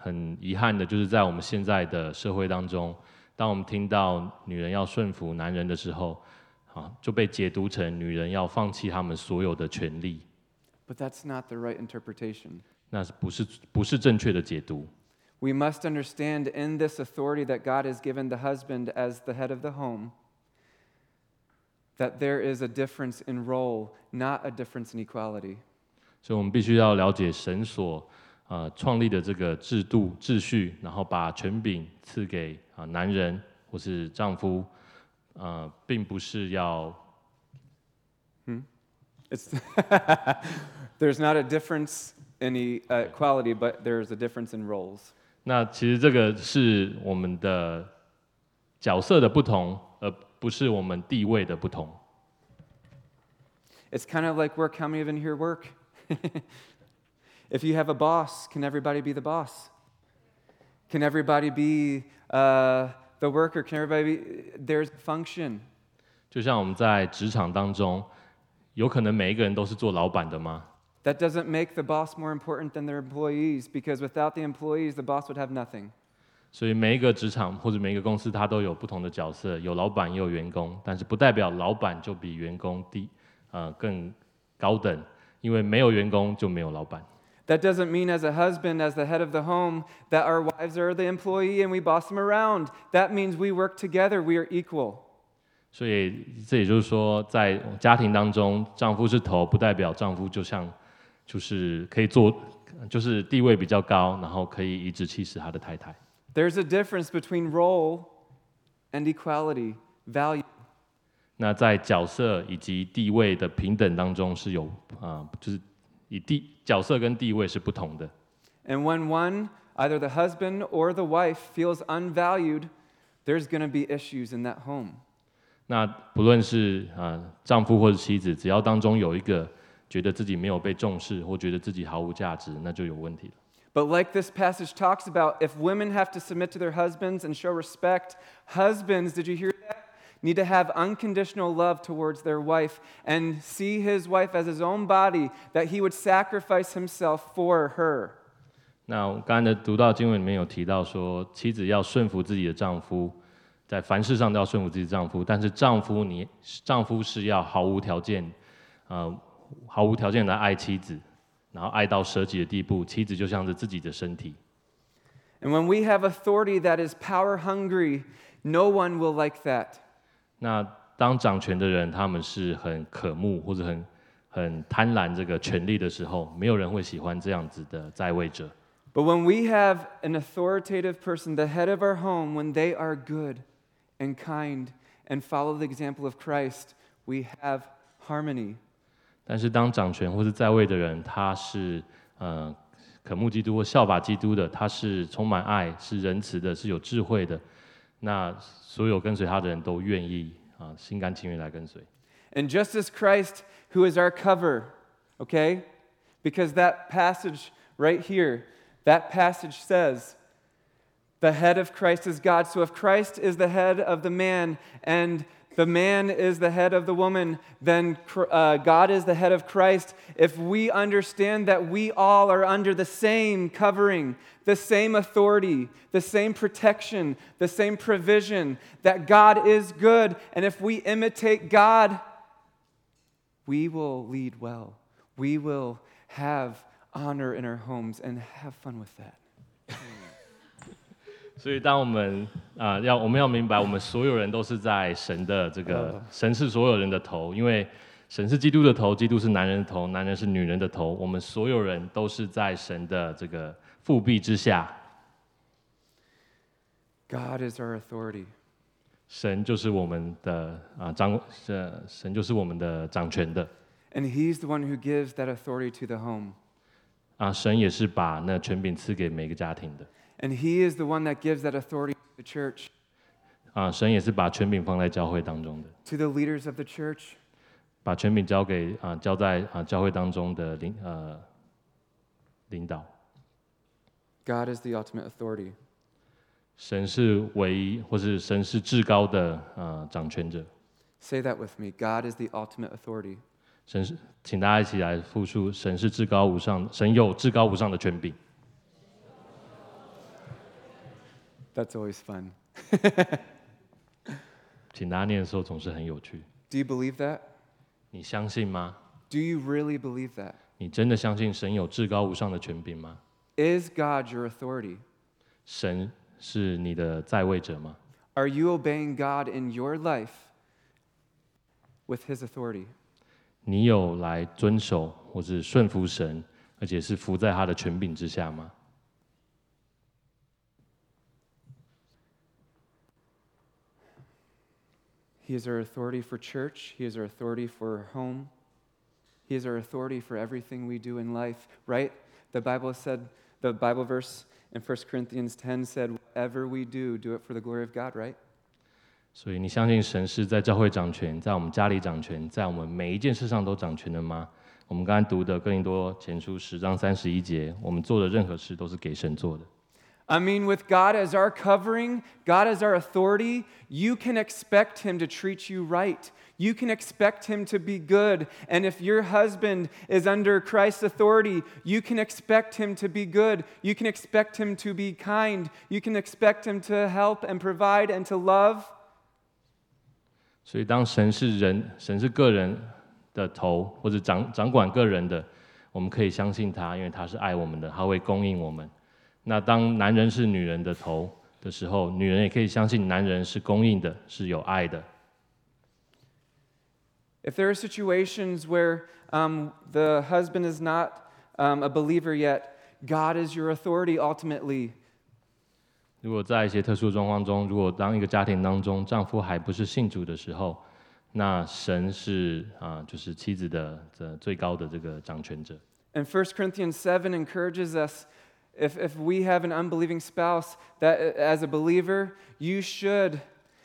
很遗憾的，就是在我们现在的社会当中，当我们听到女人要顺服男人的时候，就被解读成女人要放弃他们所有的权利。 But that's not the right interpretation. 那不是正确的解读。 We must understand in this authority that God has given the husband as the head of the home, that there is a difference in role, not a difference in equality. 所以我们必须要了解神所创立的这个制度秩序，然后把权柄赐给男人或是丈夫，并不是要 It's there's not a difference in equality, but there's a difference in roles. 那其实这个是我们的角色的不同，而不是我们地位的不同。 It's kind of like work. How many of in here work? If you have a boss, can everybody be the boss? Can everybody be the worker? Can everybody be, there's function. 就像我们在职场当中，有可能每一个人都是做老板的吗？ That doesn't make the boss more important than their employees, because without the employees, the boss would have nothing. 所以每一个职场或者每一个公司，它都有不同的角色，有老板也有员工，但是不代表老板就比员工更高等，因为没有员工就没有老板。 That doesn't mean as a husband, as the head of the home, that our wives are the employee and we boss them around. That means we work together, we are equal. 所以这也就是说，在家庭当中，丈夫是头，不代表丈夫就是可以做，就是地位比较高，然后可以颐指气使他的太太。 There's a difference between role and equality, value. 那在角色以及地位的平等当中是有就是角色跟地位是不同的。 And when one, either the husband or the wife, feels unvalued, there's going to be issues in that home. 那不论是丈夫或者妻子，只要当中有一个觉得自己没有被重视，或觉得自己毫无价值，那就有问题了。 But like this passage talks about, if women have to submit to their husbands and show respect, husbands, did you hear that? Need to have unconditional love towards their wife and see his wife as his own body, that he would sacrifice himself for her. 那我刚才的读到经文里面有提到说，妻子要顺服自己的丈夫，在凡事上都要顺服自己的丈夫，但是丈夫是要毫无条件的爱妻子，然后爱到舍己的地步，妻子就像是自己的身体。 And when we have authority that is power hungry, no one will like that. 那当掌权的人他们是很渴慕或者很贪婪这个权力的时候，没有人会喜欢这样子的在位者。 But when we have an authoritative person, the head of our home, when they are good and kind and follow the example of Christ, we have harmony. 但是当掌权或是在位的人，他是渴慕基督或效法基督的，他是充满爱，是仁慈的，是有智慧的，那所有跟随他的人都愿意心甘情愿来跟随。 And just as Christ, who is our cover, okay? Because that passage right here, that passage says, the head of Christ is God. So if Christ is the head of the man and the man is the head of the woman, then God is the head of Christ. If we understand that we all are under the same covering, the same authority, the same protection, the same provision, that God is good, and if we imitate God, we will lead well. We will have honor in our homes and have fun with that. 所以，当我们我们要明白，我们所有人都是在神的这个神是所有人的头，因为神是基督的头，基督是男人的头，男人是女人的头，我们所有人都是在神的这个覆庇之下。 God is our authority. 神就是我们的神就是我们的掌权的。 And He's the one who gives that authority to the home. 神也是把那权柄赐给每个家庭的。 And He is the one that gives that authority to the church. 神也是把权柄放在教会当中的。 To the leaders of the church. 把权柄交在教会当中的领导。 God is the ultimate authority. 神是唯一，或是神是至高的掌权者。 Say that with me. God is the ultimate authority. 神是，请大家一起来复述：神是至高无上，神有至高无上的权柄。 That's always fun. 请大家念的时候总是很有趣。 Do you believe that? 你相信吗？ Do you really believe that? 你真的相信神有至高无上的权柄吗？ Is God your authority? 神是你的在位者吗？ Are you obeying God in your life with His authority? 你有来遵守或是顺服神，而且是服在他的权柄之下吗？ He is our authority for church. He is our authority for our home. He is our authority for everything we do in life, right? The Bible verse in 1 Corinthians 10 said, whatever we do, do it for the glory of God, right? 所以你相信神是在教会掌权，在我们家里掌权，在我们每一件事上都掌权的吗？我们刚才读的哥林多前书10章31节，我们做的任何事都是给神做的。 I mean, with God as our covering, God as our authority, you can expect Him to treat you right. You can expect Him to be good. And if your husband is under Christ's authority, you can expect him to be good. You can expect him to be kind. You can expect him to help and provide and to love. 所以当神是个人的头，或者掌管个人的，我们可以相信他，因为他是爱我们的，他会供应我们。那当男人是女人的头的时候，女人也可以相信男人是供应的，是有爱的。 If there are situations where the husband is not a believer yet, God is your authority ultimately. 如果在一些特殊状况中，如果当一个家庭当中丈夫还不是信主的时候，那神是就是妻子的最高的这个掌权者。 And 1 Corinthians 7 encourages us, if we have an unbelieving spouse, that as a believer, you should,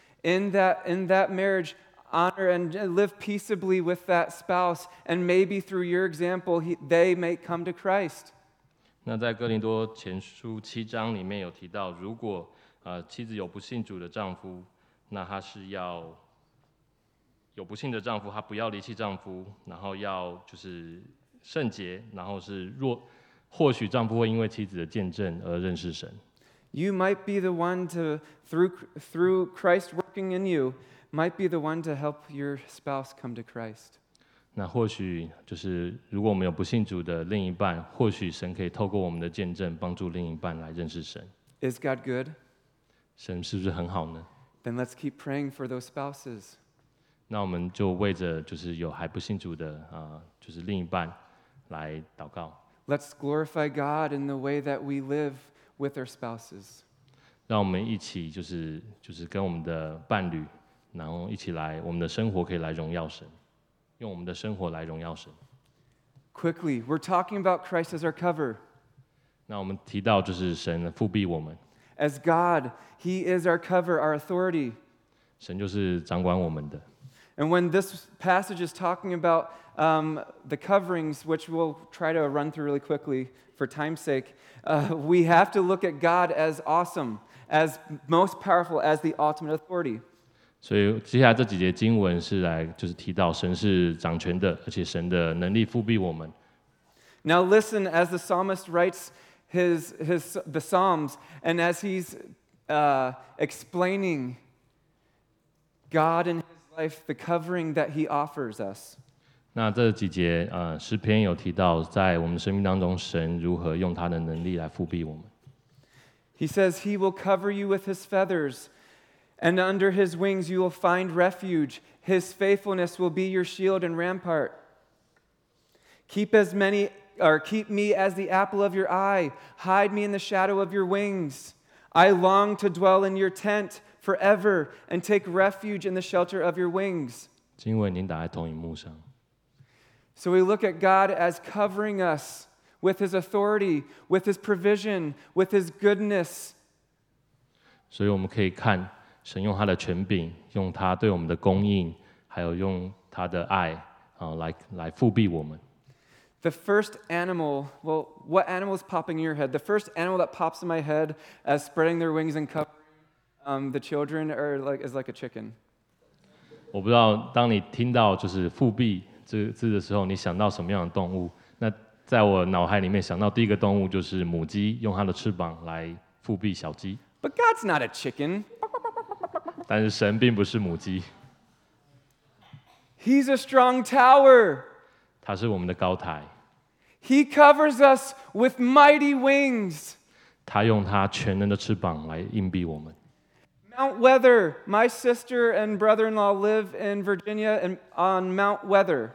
in that marriage, honor and live peaceably with that spouse, and maybe through your example, they may come to Christ. 那在哥林多前书7章里面有提到，如果妻子有不信主的丈夫，那她是要有不信的丈夫，她不要离弃丈夫，然后要就是圣洁，然后是或许丈夫会因为妻子的见证而认识神。 You might be the one to, through Christ working in you, might be the one to help your spouse come to Christ. 那或许就是如果我们有不信主的另一半，或许神可以透过我们的见证，帮助另一半来认识神。 Is God good? 神是不是很好呢？ Then let's keep praying for those spouses. 那我们就为着就是有还不信主的就是另一半来祷告。 Let's glorify God in the way that we live with our spouses. 让我们一起就是跟我们的伴侣，然后一起来，我们的生活可以来荣耀神，用我们的生活来荣耀神。 Quickly, we're talking about Christ as our cover. 那我们提到就是神复庇我们， As God, He is our cover, our authority. 神就是掌管我们的。 And when this passage is talking about the coverings, which we'll try to run through really quickly for time's sake, we have to look at God as awesome, as most powerful, as the ultimate authority. 所以接下来这几节经文是来就是提到神是掌权的，而且神的能力复庇我们。 Now listen as the psalmist writes the Psalms, and as he's explaining God in his life, the covering that He offers us. 那这几节诗篇有提到，在我们生命当中，神如何用他的能力来复庇我们。 He says, He will cover you with His feathers, and under His wings you will find refuge. His faithfulness will be your shield and rampart. Keep me as the apple of your eye. Hide me in the shadow of your wings. I long to dwell in your tent forever and take refuge in the shelter of your wings. 经文已经打在投影幕上。 So we look at God as covering us with His authority, with His provision, with His goodness. 所以我们可以看神用他的权柄，用他对我们的供应，还有用他的爱来复庇我们。 The first animal, well, what animal is popping in your head? The first animal that pops in my head as spreading their wings and covering the children is like a chicken. 我不知道当你听到就是复庇这个字的时候，你想到什么样的动物？那在我脑海里面想到第一个动物就是母鸡，用它的翅膀来复庇小鸡。 But God's not a chicken. 但是神并不是母鸡， He's a strong tower. 他是我们的高台， He covers us with mighty wings. 他用他全能的翅膀来荫庇我们。 Mount Weather. My sister and brother-in-law live in Virginia and on Mount Weather.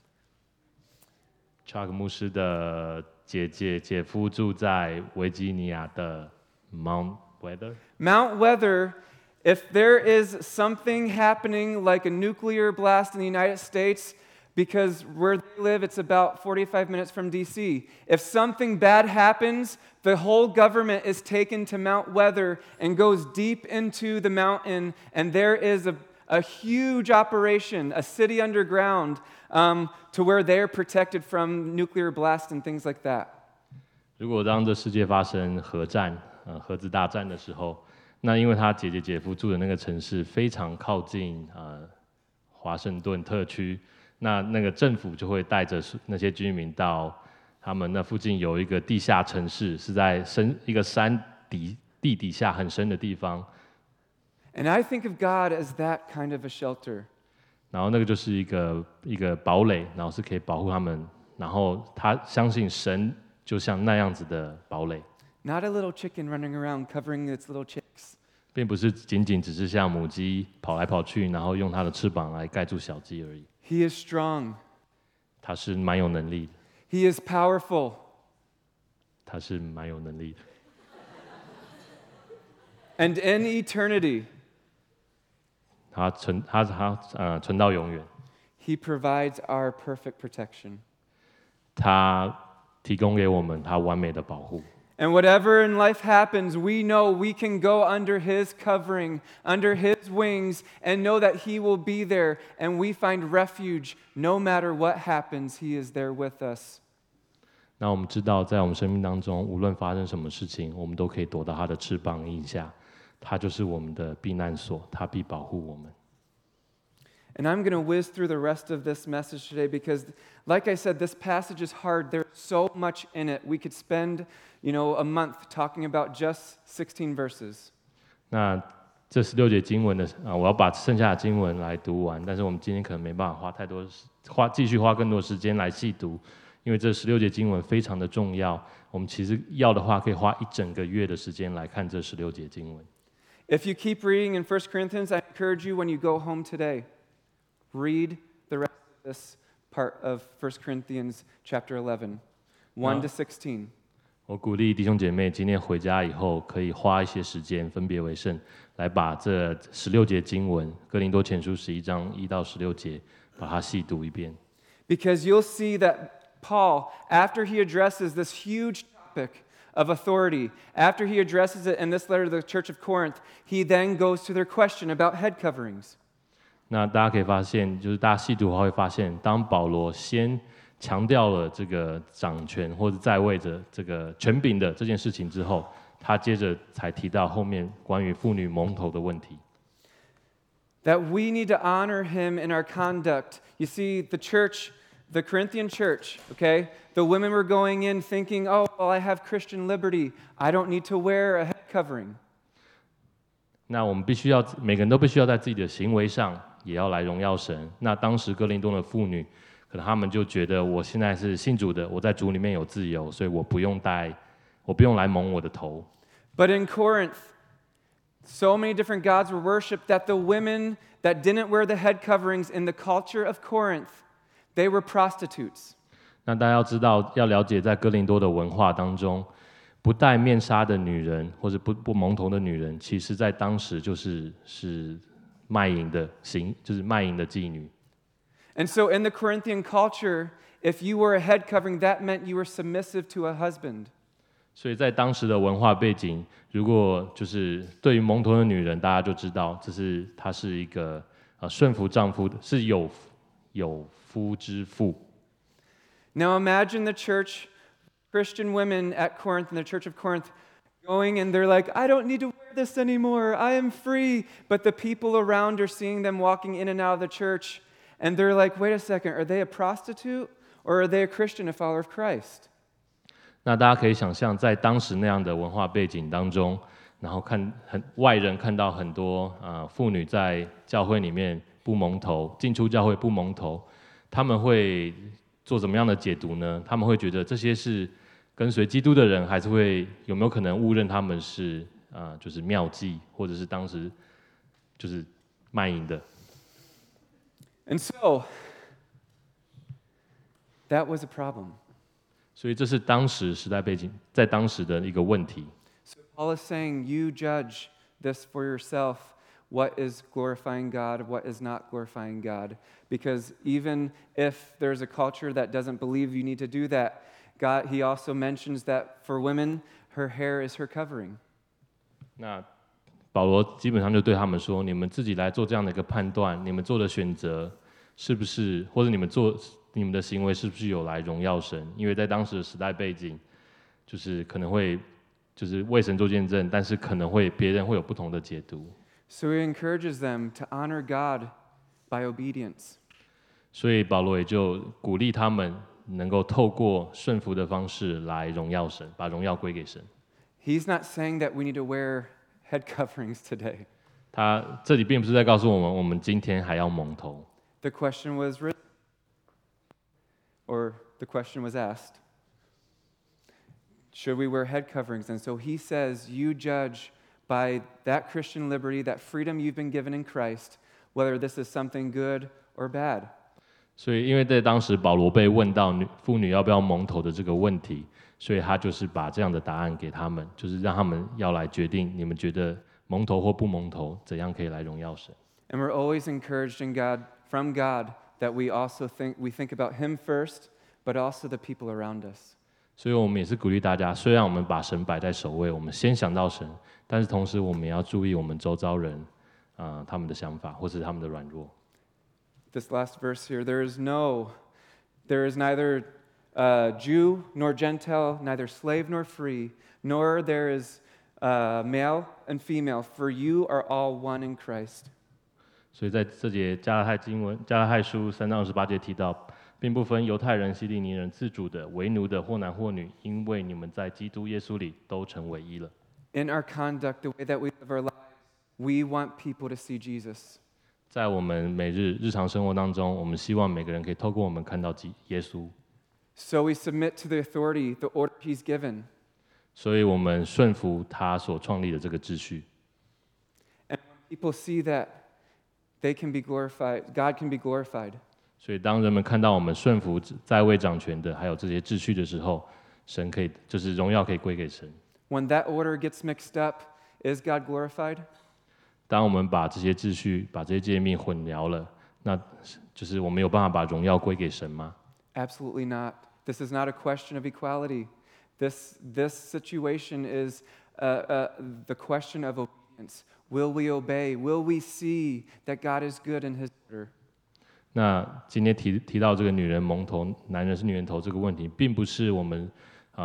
Chuck 牧师的姐夫住在维吉尼亚的 Mount Weather。 Mount Weather, if there is something happening like a nuclear blast in the United States, because where they live, it's about 45 minutes from DC. If something bad happens, the whole government is taken to Mount Weather and goes deep into the mountain, and there is a huge operation, a city underground, to where they're protected from nuclear blast and things like that. 如果当这世界发生核战、核子大战的时候，那因为他姐夫住的那个城市非常靠近华盛顿特区，那个政府就会带着那些居民到他们那附近有一个地下城市，是在一个山底下很深的地方。 And I think of God as that kind of a shelter. 然后那个就是一个堡垒，然后是可以保护他们。然后他相信神就像那样子的堡垒， Not a little chicken running around covering its little chicks. 并不是只是像母鸡跑来跑去，然后用它的翅膀来盖住小鸡而已。 He is strong. 它是蛮有能力的， He is powerful. 它是蛮有能力的。 And in eternity, 它存到永远， He provides our perfect protection. 它提供给我们它完美的保护。 And whatever in life happens, we know we can go under His covering, under His wings, and know that He will be there, and we find refuge no matter what happens. He is there with us. 那我们知道，在我们生命当中，无论发生什么事情，我们都可以躲到它的翅膀荫下。它就是我们的避难所，它必保护我们。 And I'm going to whiz through the rest of this message today because, like I said, this passage is hard. There's so much in it. We could spend, a month talking about just 16 verses. 那这16节经文的我要把剩下的经文来读完，但是我们今天可能没办法继续花更多时间来细读，因为这16节经文非常的重要。我们其实要的话，可以花一整个月的时间来看这16节经文。 If you keep reading in 1 Corinthians, I encourage you when you go home today, read the rest of this part of 1 Corinthians chapter 11, 1 to 16. 我鼓励弟兄姐妹今天回家以后，可以花一些时间分别为圣，来把这16节经文，哥林多前书11章1到16节，把它细读一遍。 Because you'll see that Paul, after he addresses this huge topic of authority, after he addresses it in this letter to the church of Corinth, he then goes to their question about head coverings. 那大家可以发现，就是大家细读的话会发现，当保罗先强调了这个掌权或者在位的这个权柄的这件事情之后，他接着才提到后面关于妇女蒙头的问题。 That we need to honor him in our conduct. You see, the Corinthian church, okay, the women were going in thinking, oh, well, I have Christian liberty. I don't need to wear a head covering. 那我们每个人都必须要在自己的行为上也要来荣耀神。那当时哥林多的妇女，可能他们就觉得我现在是信主的，我在主里面有自由，所以我不用来蒙我的头。 But in Corinth, so many different gods were worshipped that the women that didn't wear the head coverings in the culture of Corinth, they were prostitutes. 那大家要知道，要了解在哥林多的文化当中，不戴面纱的女人或者不蒙头的女人，其实在当时是卖淫的妓女。 And so in the Corinthian culture, if you wore a head covering, that meant you were submissive to a husband. 所以在当时的文化背景，如果就是对于蒙头的女人，大家就知道，她是一个顺服丈夫的，是有夫之妇。 Now imagine the church, Christian women at Corinth, in the church of Corinth, going and they're like, I don't need to wear this anymore. I am free. But the people around are seeing them walking in and out of the church. And they're like, wait a second, are they a prostitute or are they a Christian, a follower of Christ? 那大家可以想象，在当时那样的文化背景当中， 然后外人看到很多妇女在教会里面不蒙头，进出教会不蒙头，他们会做怎么样的解读呢？他们会觉得这些是跟随基督的人，还是有没有可能误认他们是就是庙妓，或者是当时就是卖淫的？ And so, that was a problem. 所以这是当时时代背景，在当时的一个问题。 So Paul is saying, you judge this for yourself. What is glorifying God? What is not glorifying God? Because even if there's a culture that doesn't believe you need to do that, he also mentions that for women, her hair is her covering. 那保罗基本上就对他们说：你们自己来做这样的一个判断，你们做的选择是不是，或者你们的行为是不是有来荣耀神？因为在当时的时代背景，就是可能会就是为神做见证，但是可能别人会有不同的解读。 So he encourages them to honor God by obedience. 所以保罗也就鼓励他们能够透过顺服的方式来荣耀神，把荣耀归给神。 He's not saying that we need to wear head coverings today. 他这里并不是在告诉我们，我们今天还要蒙头。 The question was written, or the question was asked, should we wear head coverings? And so he says, you judge by that Christian liberty, that freedom you've been given in Christ, whether this is something good or bad. 所以，因为在当时保罗被问到妇女要不要蒙头的这个问题，所以他就是把这样的答案给他们，就是让他们要来决定，你们觉得蒙头或不蒙头，怎样可以来荣耀神。 And we're always encouraged from God that we think about Him first, but also the people around us. 所以我们也是鼓励大家，虽然我们把神摆在首位，我们先想到神，但是同时我们也要注意我们周遭人他们的想法或是他们的软弱。 This last verse here, there is neither Jew nor Gentile, neither slave nor free, nor there is male and female, for you are all one in Christ. 所以在这节加拉太书3章28节提到，并不分犹太人、希利尼人、自主的、为奴的，或男或女，因为你们在基督耶稣里都成为一了。 In our conduct, the way that we live our lives, we want people to see Jesus. 在我们日常生活当中，我们希望每个人可以透過我们看到耶稣。 So we submit to the authority, the order He's given. 所以我们顺服他所创立的这个秩序。 And when people see that, they can be glorified. God can be glorified. 所以当人们看到我们顺服在位掌权的，还有这些秩序的时候，神可以就是荣耀可以归给神。 When that order gets mixed up, is God glorified? 当我们把这些秩序、把这些诫命混淆了，那就是我们有办法把荣耀归给神吗？ Absolutely not. This is not a question of equality. This situation is the question of obedience. Will we obey? Will we see that God is good in His order? 那今天提到这个女人蒙头，男人是女人头这个问题，并不是我们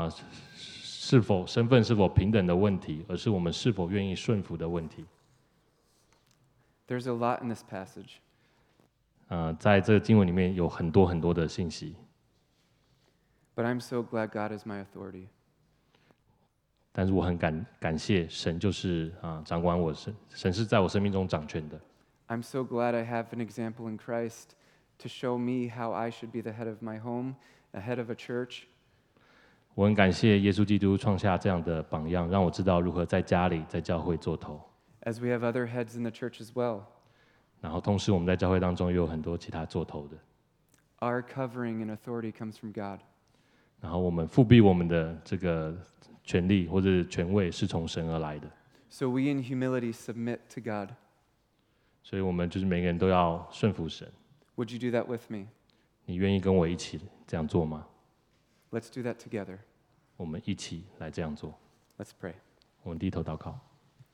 身份是否平等的问题，而是我们是否愿意顺服的问题。 There's a lot in this passage. 在这个经文里面有很多很多的信息。 But I'm so glad God is my authority. 但是我很感谢神，就是掌管我神是在我生命中掌权的。 I'm so glad I have an example in Christ to show me how I should be the head of my home, a head of a church. 我很感谢耶稣基督创下这样的榜样，让我知道如何在家里、在教会做头。 As we have other heads in the church as well. 然后同时我们在教会当中又有很多其他做头的。 Our covering and authority comes from God. 然后我们复辟我们的这个权利或者权位是从神而来的。 So we in humility submit to God. 所以我们就是每个人都要顺服神。 Would you do that with me? 你愿意跟我一起这样做吗？ Let's do that together. 我们一起来这样做。 Let's pray. 我们低头祷告。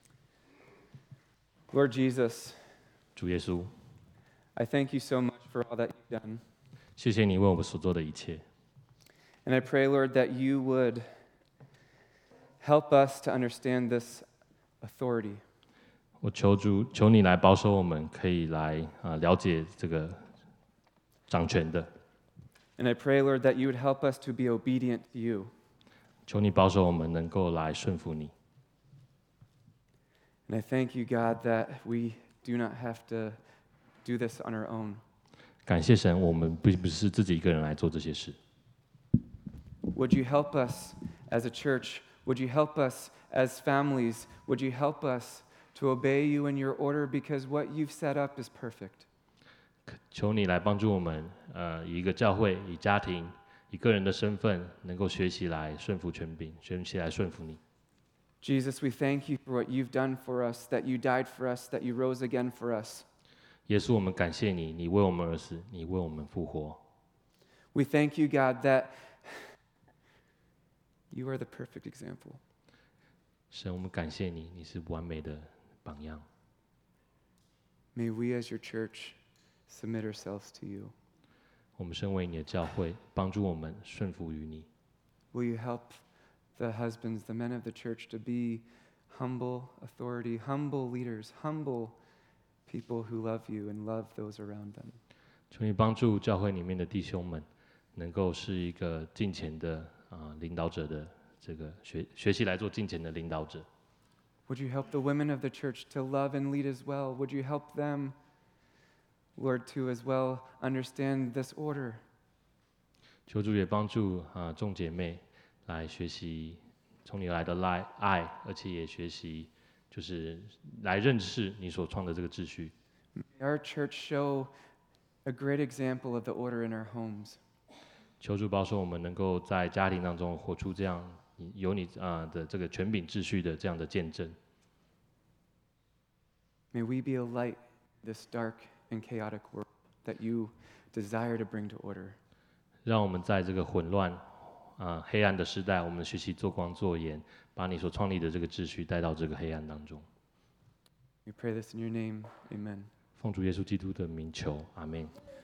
Lord Jesus, 主耶稣， I thank you so much for all that you've done. 谢谢你为我们所做的一切。 And I pray, Lord, that you would help us to understand this authority. 我求你来保守我们，可以来了解这个掌权的。 And I pray, Lord, that you would help us to be obedient to you. 求你保守我们能够来顺服你。 And I thank you, God, that we do not have to do this on our own. 感谢神，我们并不是自己一个人来做这些事。 Would you help us as a church? Would you help us as families? Would you help us to obey you in your order because what you've set up is perfect? 求你来帮助我们，以一个教会、以家庭、以个人的身份，能够学习来顺服权柄，学习来顺服你。 Jesus, we thank you for what you've done for us, that you died for us, that you rose again for us. 耶稣，我们感谢你，你为我们而死，你为我们复活。 We thank you, God, that you are the perfect example. 神，我们感谢你，你是完美的榜样。 May we as your church submit ourselves to you. 我们身为你的教会，帮助我们顺服于你。 Will you help the husbands, the men of the church to be humble authority, humble leaders, humble people who love you and love those around them? 求你帮助教会里面的弟兄们，能够是一个敬虔的领导者的这个学习来做敬虔的领导者。 Would you help the women of the church to love and lead as well? Would you help them, Lord, to as well understand this order? 求主也帮助众姐妹来学习从你来的爱，而且也学习就是来认识你所创的这个秩序。 May our church show a great example of the order in our homes. 求主保守我们能够在家庭当中活出这样有你的这个权柄秩序的这样的见证。 May we be a light in this dark and chaotic world that you desire to bring to order. 让我们在这个混乱黑暗的时代，我们学习做光做盐，把你所创立的这个秩序带到这个黑暗当中。 We pray this in your name. Amen. 奉主耶稣基督的名求，阿门。